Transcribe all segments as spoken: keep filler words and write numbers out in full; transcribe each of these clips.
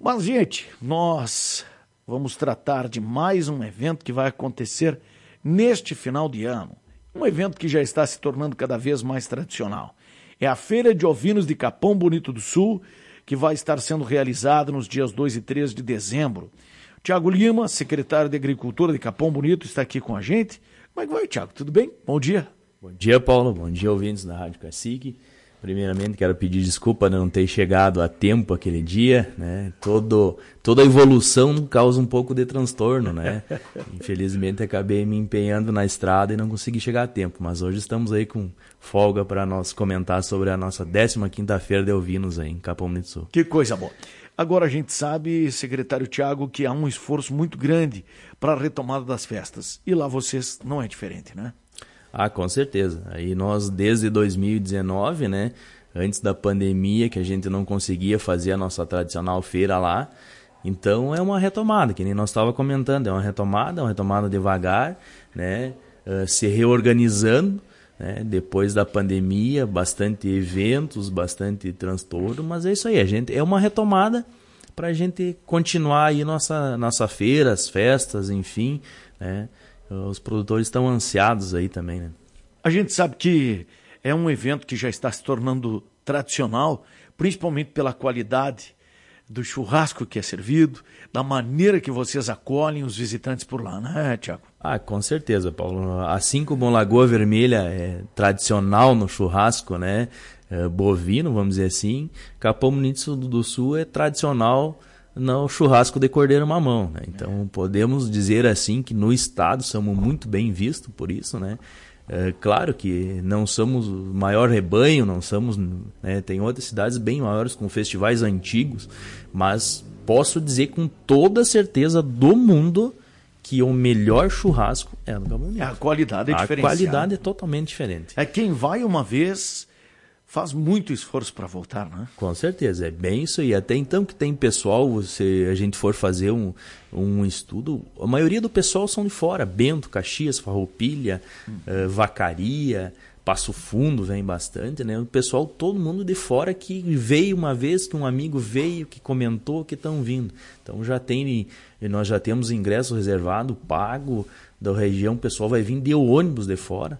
Mas, gente, nós vamos tratar de mais um evento que vai acontecer neste final de ano. Um evento que já está se tornando cada vez mais tradicional. É a Feira de Ovinos de Capão Bonito do Sul, que vai estar sendo realizada nos dias dois e três de dezembro. Tiago Lima, secretário de Agricultura de Capão Bonito, está aqui com a gente. Como é que vai, Tiago? Tudo bem? Bom dia. Bom dia, Paulo. Bom dia, ouvintes da Rádio Cacique. Primeiramente, quero pedir desculpa de não ter chegado a tempo aquele dia, né? Todo, toda a evolução causa um pouco de transtorno, né? Infelizmente, acabei me empenhando na estrada e não consegui chegar a tempo, mas hoje estamos aí com folga para nós comentar sobre a nossa décima quinta Feira de Ovinos aí em Capão Bonito do Sul. Que coisa boa. Agora a gente sabe, secretário Tiago, que há um esforço muito grande para a retomada das festas. E lá vocês não é diferente, né? Ah, com certeza. Aí nós, desde dois mil e dezenove, né, antes da pandemia, que a gente não conseguia fazer a nossa tradicional feira lá, então é uma retomada, que nem nós estávamos comentando, é uma retomada, uma retomada devagar, né, uh, se reorganizando, né, depois da pandemia, bastante eventos, bastante transtorno, mas é isso aí, a gente, é uma retomada para a gente continuar aí nossa, nossa feira, as festas, enfim, né. Os produtores estão ansiados aí também, né? A gente sabe que é um evento que já está se tornando tradicional, principalmente pela qualidade do churrasco que é servido, da maneira que vocês acolhem os visitantes por lá, né, Tiago? Ah, com certeza, Paulo. Assim como Lagoa Vermelha é tradicional no churrasco, né, é bovino, vamos dizer assim, Capão Bonito do Sul é tradicional no churrasco de cordeiro mamão, né? Então podemos dizer assim que no estado somos muito bem vistos por isso, né? É, claro que não somos o maior rebanho, não somos, né? Tem outras cidades bem maiores com festivais antigos, mas posso dizer com toda certeza do mundo que o melhor churrasco é no Capão Bonito. A qualidade é diferenciada. A qualidade é totalmente diferente. É quem vai uma vez faz muito esforço para voltar, né? Com certeza, é bem isso aí. Até então que tem pessoal, se a gente for fazer um, um estudo, a maioria do pessoal são de fora. Bento, Caxias, Farroupilha, hum. uh, Vacaria, Passo Fundo vem bastante, né? O pessoal, todo mundo de fora que veio uma vez, que um amigo veio, que comentou que estão vindo. Então já tem, nós já temos ingresso reservado, pago da região, o pessoal vai vir de ônibus de fora.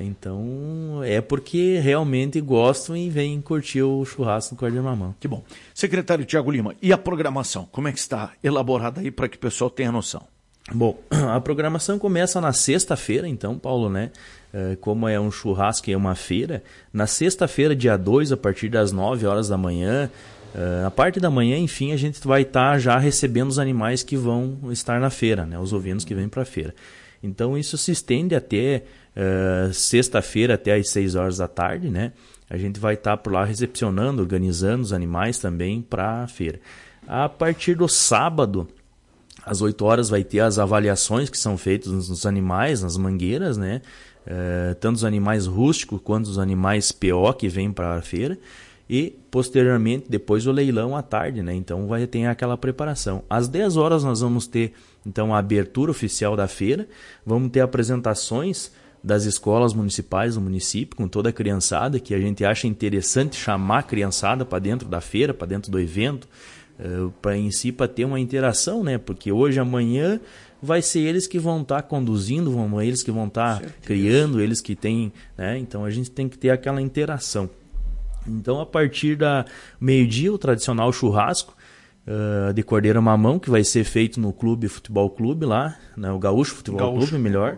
Então, é porque realmente gostam e vêm curtir o churrasco do cordeiro mamão. Que bom. Secretário Tiago Lima, e a programação? Como é que está elaborada aí para que o pessoal tenha noção? Bom, a programação começa na sexta-feira, então, Paulo, né? Como é um churrasco e é uma feira, na sexta-feira, dia dois, a partir das nove horas da manhã, a parte da manhã, enfim, a gente vai estar já recebendo os animais que vão estar na feira, né? Os ovinos que vêm para a feira. Então, isso se estende até uh, sexta-feira, até às seis horas da tarde, né? A gente vai estar por lá recepcionando, organizando os animais também para a feira. A partir do sábado, às oito horas, vai ter as avaliações que são feitas nos animais, nas mangueiras, né? Uh, tanto os animais rústicos quanto os animais P O que vêm para a feira. E, posteriormente, depois o leilão à tarde, né? Então, vai ter aquela preparação. Às dez horas, nós vamos ter, então, a abertura oficial da feira. Vamos ter apresentações das escolas municipais do município, com toda a criançada, que a gente acha interessante chamar a criançada para dentro da feira, para dentro do evento, uh, para em si, para ter uma interação, né? Porque hoje, amanhã, vai ser eles que vão estar tá conduzindo, vão, eles que vão estar tá criando, eles que têm, né? Então, a gente tem que ter aquela interação. Então, a partir da meio-dia, o tradicional churrasco uh, de cordeiro mamão, que vai ser feito no clube Futebol Clube lá, né, o Gaúcho Futebol Gaúcho, Clube, melhor.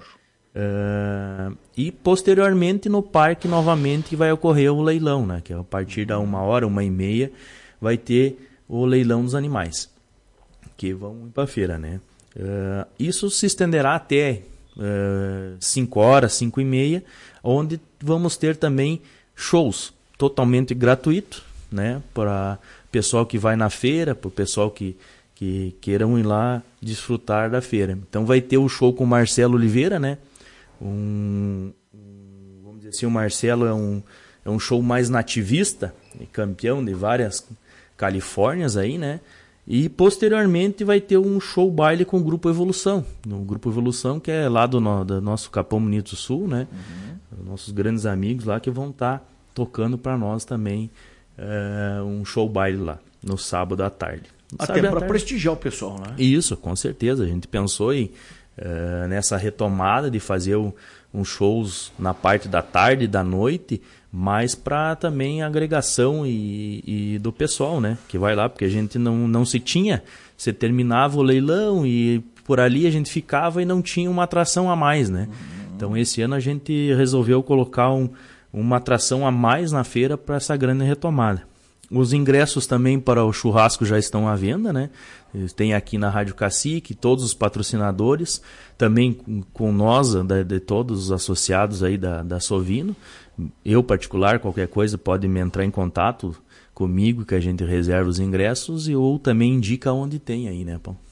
Uh, e, posteriormente, no parque, novamente, vai ocorrer o leilão, né, que a partir da uma hora, uma e meia, vai ter o leilão dos animais, que vão ir para a feira, né. Uh, isso se estenderá até uh, cinco horas, cinco e meia, onde vamos ter também shows totalmente gratuito, né, para o pessoal que vai na feira, para o pessoal que, que queiram ir lá desfrutar da feira. Então vai ter o show com o Marcelo Oliveira, né, um, um, vamos dizer assim, o Marcelo é um, é um show mais nativista, campeão de várias Califórnias aí, né, e posteriormente vai ter um show baile com o Grupo Evolução, no Grupo Evolução que é lá do, no, do nosso Capão Bonito do Sul, né, uhum. Nossos grandes amigos lá que vão estar tá tocando para nós também uh, um show baile lá, no sábado à tarde. Até para prestigiar o pessoal, né? Isso, com certeza. A gente pensou em, uh, nessa retomada de fazer um, um shows na parte da tarde e da noite, mas para também a agregação e, e do pessoal, né? Que vai lá, porque a gente não, não se tinha. Você terminava o leilão e por ali a gente ficava e não tinha uma atração a mais, né? Uhum. Então esse ano a gente resolveu colocar um, uma atração a mais na feira para essa grande retomada. Os ingressos também para o churrasco já estão à venda, né? Tem aqui na Rádio Cacique, todos os patrocinadores, também com nós, de, de todos os associados aí da, da Sovino. Eu, particular, qualquer coisa, pode me entrar em contato comigo, que a gente reserva os ingressos, e ou também indica onde tem aí, né, Paulo?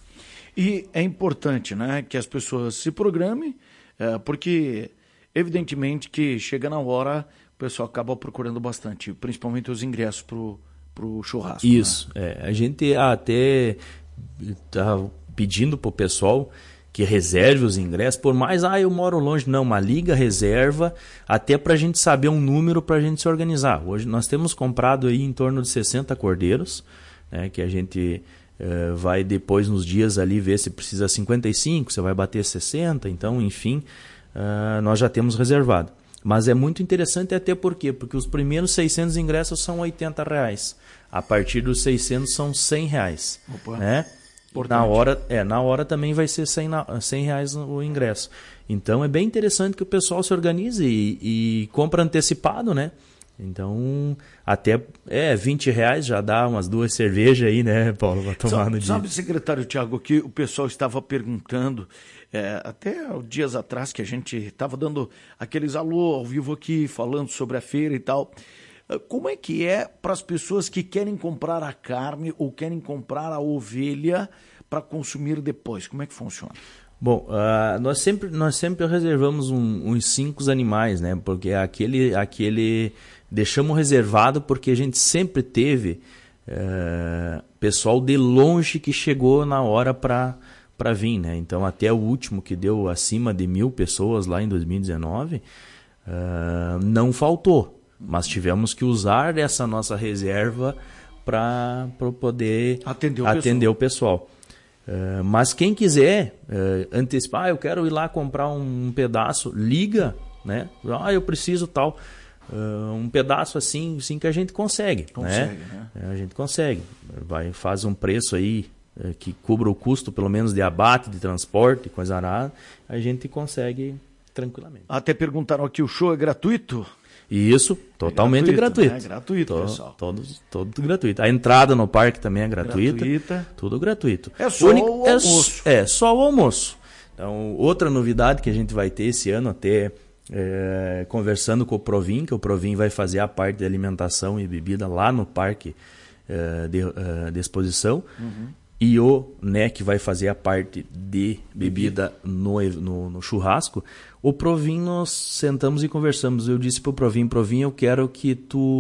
E é importante, né, que as pessoas se programem, é, porque evidentemente que chega na hora, o pessoal acaba procurando bastante, principalmente os ingressos para o churrasco. Isso, né? é, a gente até está pedindo para o pessoal que reserve os ingressos, por mais, ah, eu moro longe, não, uma liga reserva, até para a gente saber um número para a gente se organizar. Hoje nós temos comprado aí em torno de sessenta cordeiros, né, que a gente uh, vai depois nos dias ali ver se precisa cinquenta e cinco, você vai bater sessenta, então, enfim, uh, nós já temos reservado. Mas é muito interessante até por quê? Porque os primeiros seiscentos ingressos são oitenta reais, a partir dos seiscentos são cem reais, Opa. né? Na hora, é, na hora também vai ser cem reais o ingresso. Então é bem interessante que o pessoal se organize e, e compra antecipado, né? Então, até é, vinte reais já dá umas duas cervejas aí, né, Paulo, para tomar sabe, no dia. Sabe, secretário Tiago, que o pessoal estava perguntando, é, até dias atrás que a gente estava dando aqueles alô ao vivo aqui, falando sobre a feira e tal. Como é que é para as pessoas que querem comprar a carne ou querem comprar a ovelha para consumir depois? Como é que funciona? Bom, uh, nós, sempre, nós sempre reservamos um, uns cinco animais, né? Porque aquele, aquele deixamos reservado porque a gente sempre teve uh, pessoal de longe que chegou na hora para para vir, né? Então até o último que deu acima de mil pessoas lá em dois mil e dezenove, uh, não faltou. Mas tivemos que usar essa nossa reserva para poder atender o atender pessoal. O pessoal. Uh, mas quem quiser uh, antecipar, ah, eu quero ir lá comprar um pedaço, liga, né? Ah, eu preciso tal, uh, um pedaço assim, assim que a gente consegue, consegue né? né? A gente consegue, vai faz um preço aí uh, que cubra o custo pelo menos de abate, de transporte, coisa arada, a gente consegue tranquilamente. Até perguntaram aqui, o show é gratuito? Isso, totalmente é gratuito. gratuito. É gratuito, to, pessoal. Todo, todo gratuito. A entrada no parque também é gratuita. Gratuita. Tudo gratuito. É só Única, o almoço. É, é só o almoço. Então, outra novidade que a gente vai ter esse ano, até é, conversando com o Provin, que o Provin vai fazer a parte de alimentação e bebida lá no parque é, de, é, de exposição. Uhum. E o N E C vai fazer a parte de bebida no, no, no churrasco. O Provin, nós sentamos e conversamos. Eu disse para o Provin, Provin, eu quero que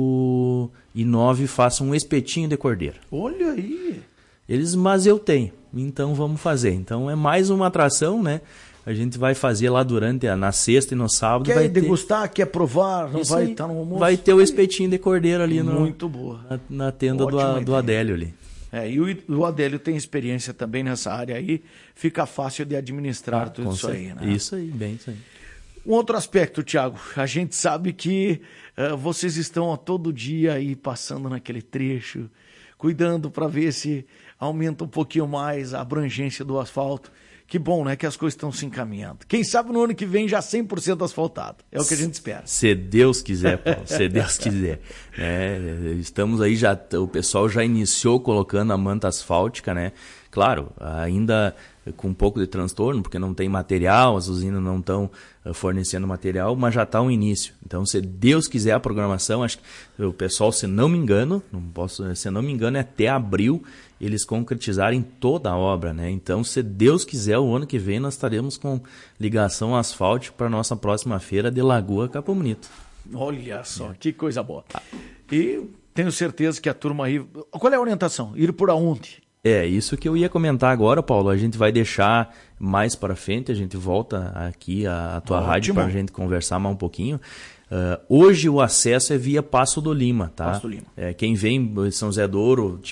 tu inove e faça um espetinho de cordeiro. Olha aí! Eles, mas eu tenho, então vamos fazer. Então é mais uma atração, né? A gente vai fazer lá durante, a, na sexta e no sábado. Quer vai degustar, ter... quer provar, não Isso vai aí. estar no almoço? Vai ter o espetinho de cordeiro ali no, Muito boa. na, na tenda do, do Adélio ali. É, e o, o Adélio tem experiência também nessa área aí, fica fácil de administrar ah, tudo isso aí, né? Isso aí, bem isso aí. Um outro aspecto, Tiago, a gente sabe que uh, vocês estão a todo dia aí passando naquele trecho, cuidando para ver se aumenta um pouquinho mais a abrangência do asfalto. Que bom, né, que as coisas estão se encaminhando. Quem sabe no ano que vem já cem por cento asfaltado. É o que a gente espera. Se Deus quiser, Paulo, se Deus quiser. É, estamos aí, já, o pessoal já iniciou colocando a manta asfáltica, né? Claro, ainda com um pouco de transtorno, porque não tem material, as usinas não estão fornecendo material, mas já está um início. Então, se Deus quiser a programação, acho que o pessoal, se não me engano, não posso, se não me engano, é até abril eles concretizarem toda a obra, né? Então, se Deus quiser, o ano que vem nós estaremos com ligação asfáltica para a nossa próxima feira de Lagoa Capão Bonito. Olha só, é. Que coisa boa. E tenho certeza que a turma aí... Qual é a orientação? Ir por aonde? É, isso que eu ia comentar agora, Paulo. A gente vai deixar mais para frente, a gente volta aqui à, à tua Ótimo. rádio para a gente conversar mais um pouquinho. Uh, hoje o acesso é via Passo do Lima, tá? Passo do Lima. É, quem vem de São José do Ouro, tipo,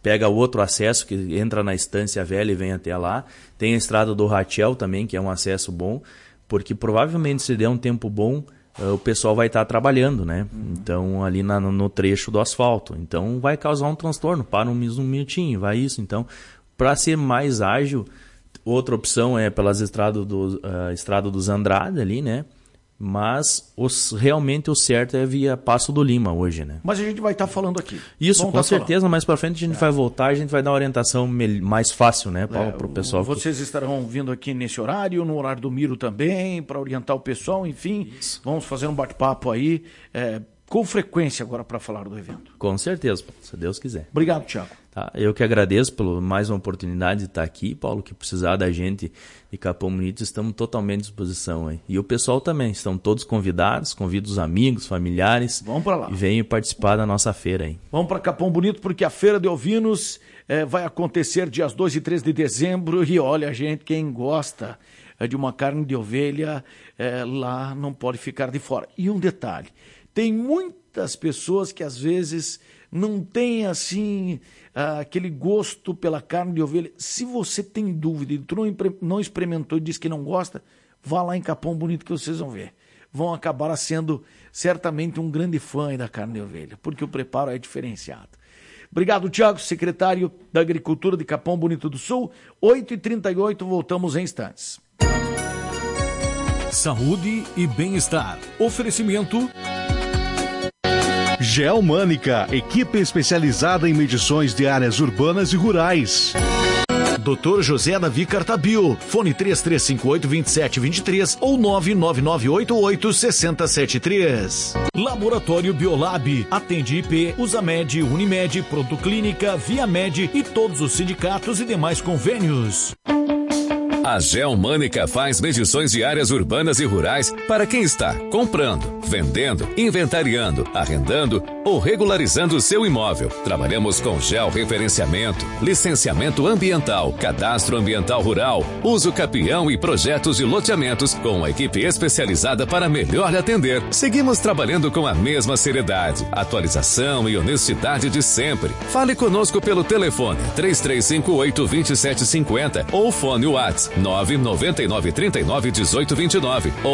pega outro acesso que entra na Estância Velha e vem até lá. Tem a estrada do Rachel também, que é um acesso bom, porque provavelmente se der um tempo bom, uh, o pessoal vai estar trabalhando, né? Uhum. Então, ali na, no trecho do asfalto. Então, vai causar um transtorno, para um, um minutinho, vai isso. Então, para ser mais ágil, outra opção é pelas estradas do, uh, estrada dos Andrade ali, né? Mas os, realmente o certo é via Passo do Lima hoje, né? Mas a gente vai estar tá falando aqui. Isso, Vamos com tá certeza, falando. mais para frente a gente é. vai voltar, a gente vai dar uma orientação mais fácil, né, Paulo, é, para o pessoal. Vocês estarão vindo aqui nesse horário, no horário do Miro também, para orientar o pessoal, enfim. Isso. Vamos fazer um bate-papo aí, é, com frequência agora para falar do evento. Com certeza, Paulo, se Deus quiser. Obrigado, Thiago. Tá, eu que agradeço por mais uma oportunidade de estar aqui, Paulo, que precisar da gente de Capão Bonito, estamos totalmente à disposição aí. E o pessoal também, estão todos convidados, convido os amigos, familiares. Vamos para lá. E venham participar da nossa feira aí. Vamos para Capão Bonito, porque a Feira de Ovinos é, vai acontecer dias dois e três de dezembro. E olha, gente, quem gosta de uma carne de ovelha, é, lá não pode ficar de fora. E um detalhe, tem muitas pessoas que às vezes não têm assim ah, aquele gosto pela carne de ovelha. Se você tem dúvida e tu não, não experimentou e diz que não gosta, vá lá em Capão Bonito que vocês vão ver. Vão acabar sendo certamente um grande fã da carne de ovelha, porque o preparo é diferenciado. Obrigado, Thiago, secretário da Agricultura de Capão Bonito do Sul. oito e trinta e oito, voltamos em instantes. Saúde e bem-estar. Oferecimento Geomânica, equipe especializada em medições de áreas urbanas e rurais. doutor José Davi Cartabio, fone três três cinco oito, dois sete dois três ou nove nove nove oito oito seis zero sete três. Laboratório Biolab, atende I P, Usamed, Unimed, Pronto Clínica, Viamed e todos os sindicatos e demais convênios. A Geomânica faz medições de áreas urbanas e rurais para quem está comprando, vendendo, inventariando, arrendando ou regularizando o seu imóvel. Trabalhamos com georreferenciamento, licenciamento ambiental, cadastro ambiental rural, uso capião e projetos de loteamentos com uma equipe especializada para melhor atender. Seguimos trabalhando com a mesma seriedade, atualização e honestidade de sempre. Fale conosco pelo telefone três três cinco oito, dois sete cinco zero ou fone WhatsApp nove nove nove, trinta e nove, dezoito, vinte e nove.